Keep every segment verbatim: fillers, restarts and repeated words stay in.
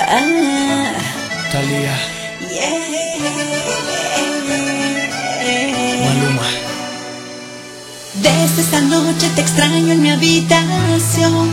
Ah, Thalía, yeah. Maluma. Desde esta noche te extraño en mi habitación.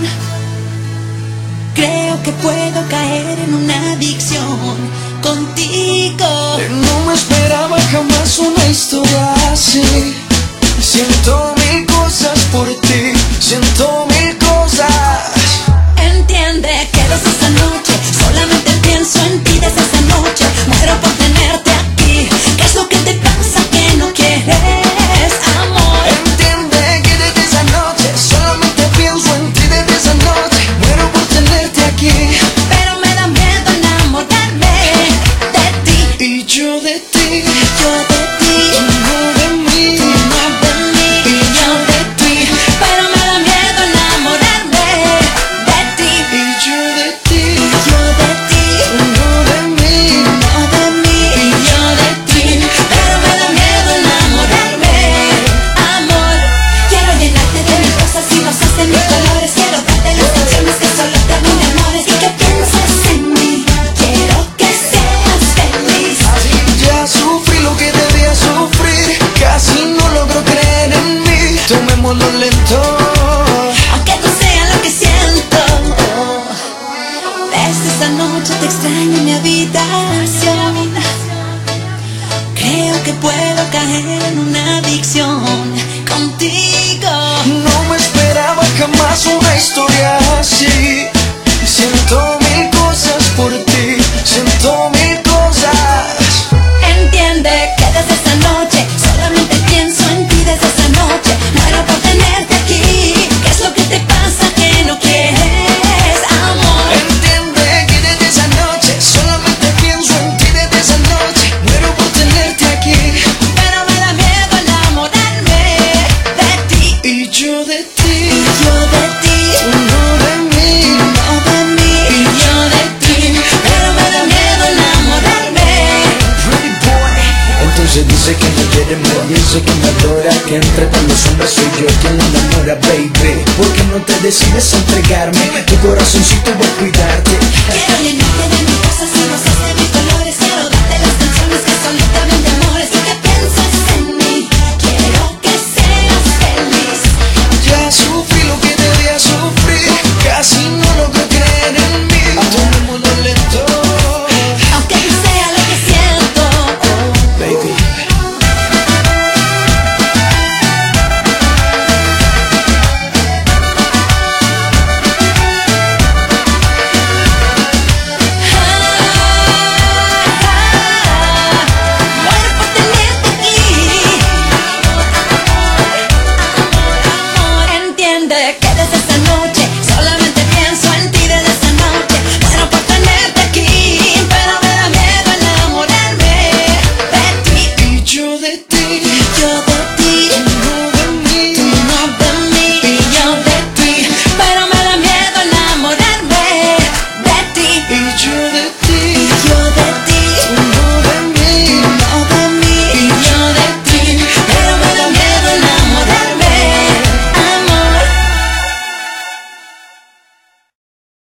Creo que puedo caer en una adicción contigo. No me esperaba jamás una historia así. Siento mil cosas por ti, siento mil cosas. Entiende que desde esta noche solamente pienso en ti. Desde esa noche muero por tenerte aquí. ¿Qué es lo que te pasa que no quieres amor? Entiende que desde esa noche solamente pienso en ti. Desde esa noche muero por tenerte aquí. Pero me da miedo enamorarme de ti. Y yo de ti, Yo de ti, no de mí. tú no de mí. Y yo de ti, pero me da miedo enamorarme de ti. Y yo de ti, Yo de ti, no de mí. no de mí. Y yo de ti, pero me da miedo enamorarme. Amor, quiero llenarte de mis cosas y rosas de mis colores. Quiero darte las canciones que solo te dan amores. Y que pienses en mí, quiero que seas feliz. Ya sufrí lo que debía sufrir, casi no logro creer en mí. Tomémoslo lento. Aunque no sea lo que siento. Desde esta noche te extraño en mi habitación. Creo que puedo caer en una adicción contigo. No me esperaba jamás una historia así. Siento mil cosas por ti, siento mil cosas. Entiende que desde esta noche solamente pienso en ti. Desde esa noche muero por tenerte aquí. ¿Qué es lo que te pasa que no quieres amor? Entiende que desde esa noche solamente pienso en ti. Desde esa noche muero por tenerte aquí. Pero me da miedo enamorarme de ti. Y yo de ti, Yo de ti, no de mí. no de mí. Y yo de ti, pero me da miedo enamorarme. Pretty boy. Entonces dice que me quiere, me dice que me adora, que entre todos los hombres soy yo quien la enamora, baby. ¿Por qué no te decides a entregarme? Tu corazoncito voy a cuidarte. Quiero llenarte de mis cosas y rosas de mis colores. Quiero darte las canciones que solo te hablan de amores. Y que pienses en mí, quiero que seas feliz. Ya sufrí lo que debía sufrir, casi no logro creer en mí. Tomémoslo lento, Aunque no sea lo que siento. baby. Muero por tenerte aquí. Amor, entiende que desde esta noche solamente pienso en ti. Desde esta noche muero por tenerte aquí. Pero me da miedo enamorarme de ti. Y yo de ti.